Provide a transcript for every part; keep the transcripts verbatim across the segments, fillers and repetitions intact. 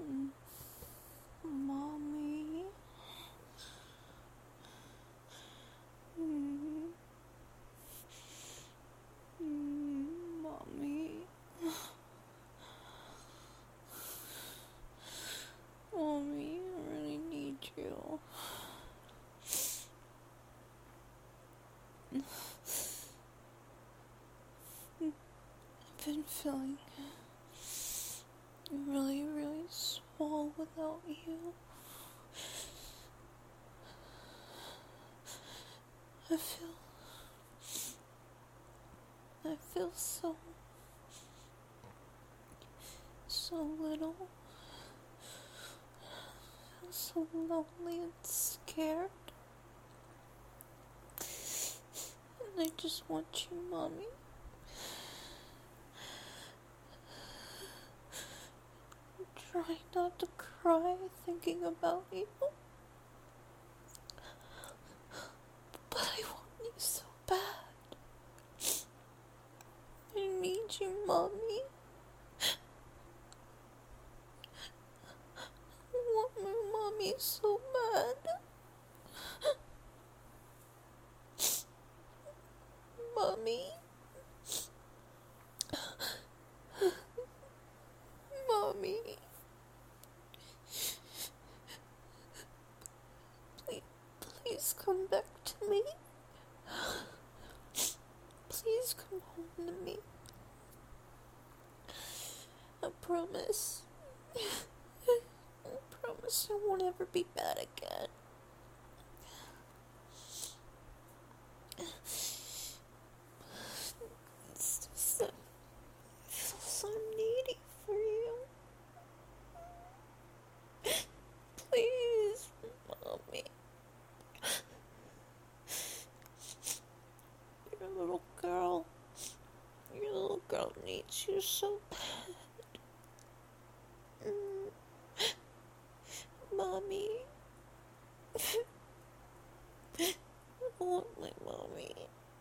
Mm, Mommy. Mm, mm, Mommy. Mommy, I really need you. I've been feeling really, really small without you. I feel, I feel so, so little. I feel so lonely and scared. And I just want you, Mommy. Try not to cry thinking about you. But I want you so bad. I need you, Mommy. I want my mommy so bad. Mommy. Mommy. Please, please come back to me. Please come home to me. I promise. I promise I won't ever be bad again. It's just that I feel so needy for you. Please, Mommy. Your little girl. Your little girl needs you so bad. Mm. Mommy. I want my mommy.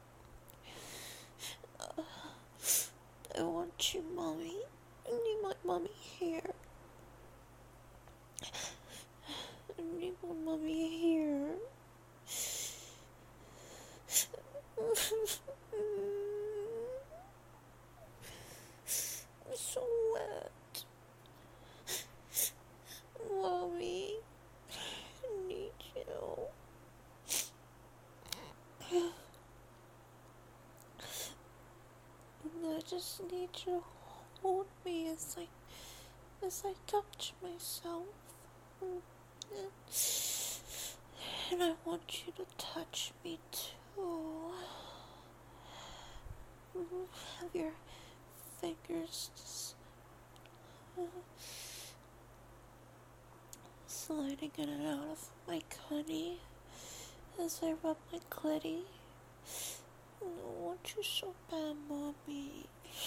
Uh, I want you, Mommy. I need my mommy here. I need my mommy here. I'm so wet. Mommy, I need you. And I just need you to hold me as I, as I touch myself. And I want you to touch me too. Have your fingers just uh, sliding in and out of my cunny as I rub my clitty. I want you so bad, Mommy.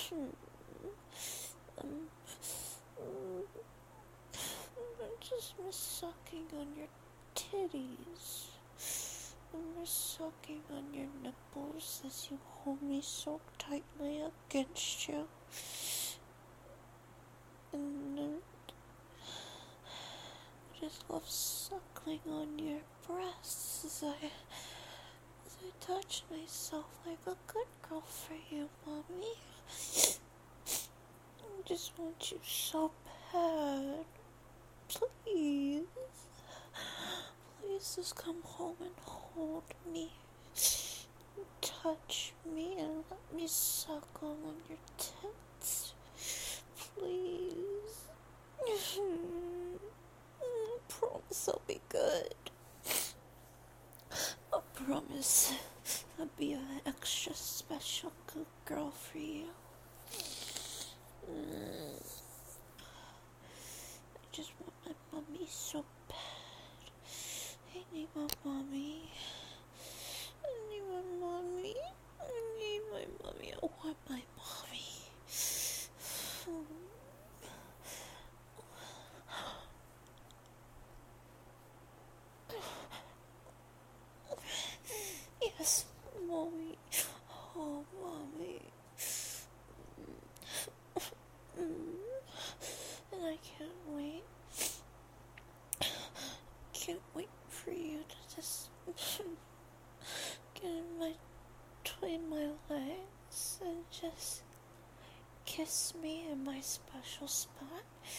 um, um, I just miss sucking on your titties. I miss sucking on your nipples as you hold me so tightly against you. And uh, I just love suckling on your breasts as I, as I touch myself like a good girl for you, Mommy. I just want you so bad. Please. Please just come home and hold me. Touch me and let me suck on your tits. Please. I promise I'll be good. I promise I'll be an extra special good girl for you. I just want my mommy so bad. I need my mommy. I need my mommy. I need my mommy. I want my mommy. Yes, mommy. Oh, mommy. And I can't wait can't wait for you to just get in my, between my legs and just kiss me in my special spot.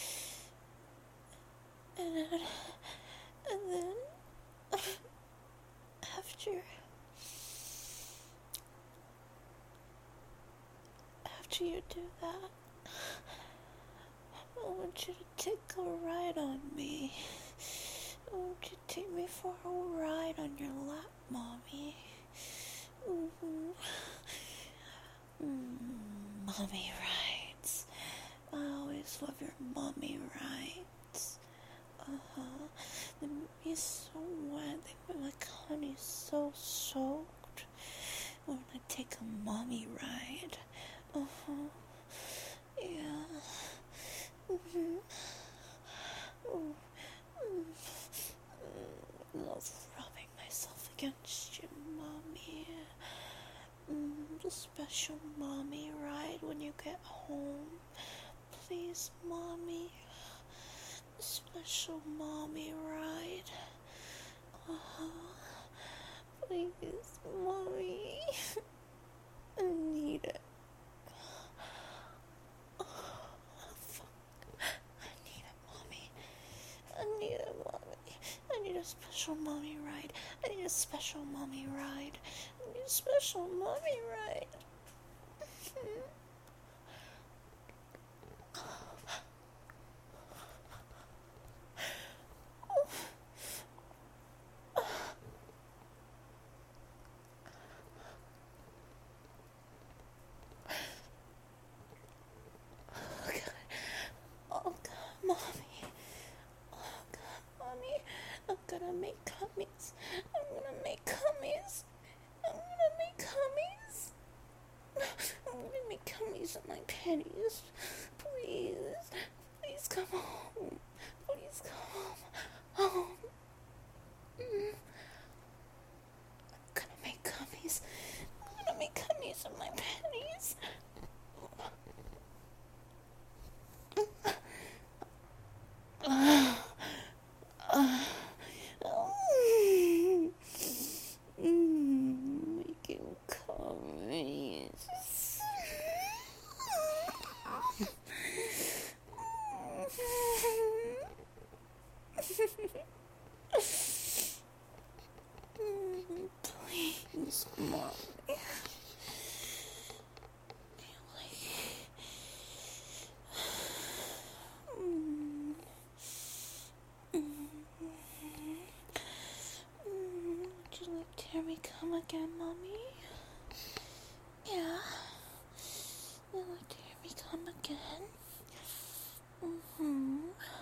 And then, and then after, after you do that, I want you to take a ride on me. I want you to take me for a ride on your lap, Mommy. Mm-hmm. Mm, mommy rides. I always love your mommy rides. Uh-huh. They make me so wet. They make my honey so soaked when I take a mommy ride. Uh-huh. Yeah. Mm-hmm. Mm. Mm. Love rubbing myself against you, Mommy. Mm, the special mommy ride when you get home. Please, Mommy. The special mommy ride. Uh-huh. Please, Mommy. I need it. Oh, fuck. I need it, Mommy. I need it, Mommy. I need a special mommy ride. I need a special mommy ride. I need a special mommy ride. Oh God, Mommy. Oh God, Mommy. I'm gonna make gummies. I'm gonna make gummies. I'm gonna make gummies. I'm gonna make gummies in my panties. Please. Please come home. Please come home. Home. Mm. I'm gonna make gummies. I'm gonna make gummies in my panties. Uh, uh, mm, mm, making gummies. Please, Mommy. Mm. Mm. Mm. Would you like to hear me come again, Mommy? Yeah. Would you like to hear me come again? Mm-hmm.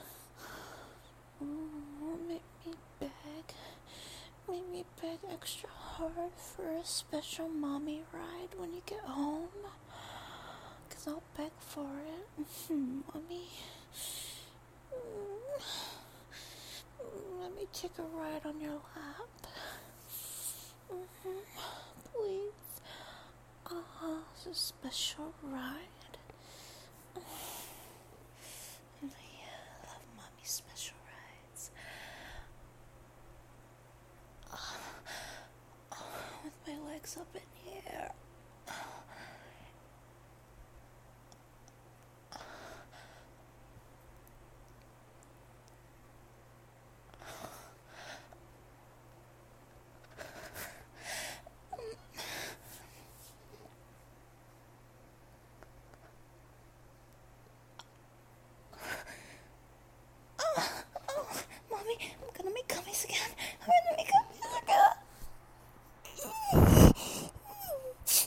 Mm, make me beg. Make me beg extra hard for a special mommy ride when you get home. Cause I'll beg for it. Mm-hmm, Mommy. Mm. Mm, let me take a ride on your lap. Mm-hmm. Please. Uh-huh. It's a special ride. I love Mommy's special rides. Uh, with my legs up in here. Mommy, I'm gonna make gummies again. I'm gonna make gummies again.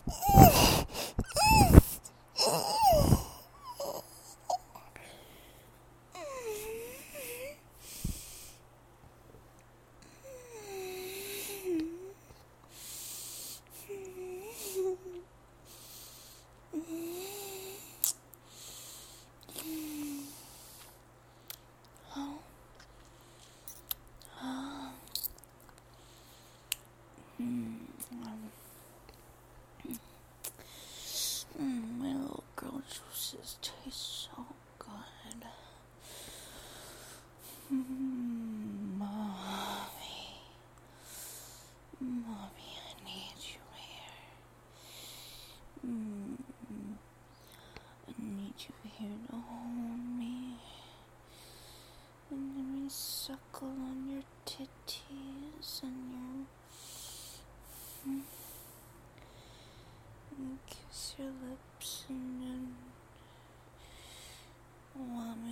Want